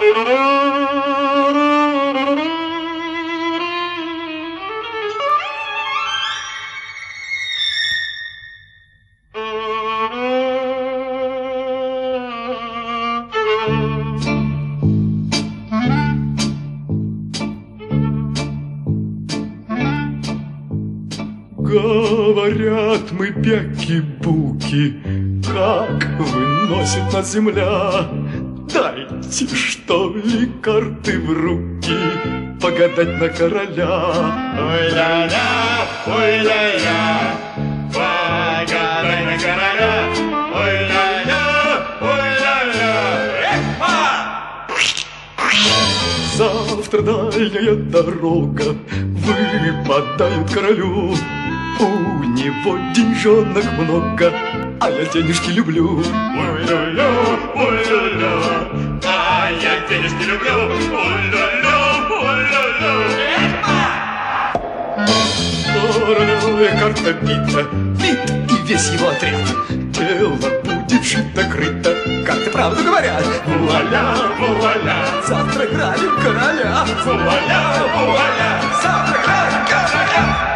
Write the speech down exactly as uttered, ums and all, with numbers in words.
Говорят мы бяки-буки, как выносит нас земля. Дайте, что ли, карты в руки, погадать на короля. Ой-ля-ля, ой-ля-ля, погадай на короля. Ой-ля-ля, ой-ля-ля, эхо! Завтра дальняя дорога выпадает королю. У него деньжонок много, а я денежки люблю. Ой-ля-ля, ой-ля-ля, а я денежки люблю. Ой-ля-ля, ой-ля-ля, Королевая карта бита, бит и весь его отряд. Дело будет шито-крыто, карты правду говорят. вуаля, вуаля, Завтра грабим короля. вуаля, вуаля, Завтра грабим короля.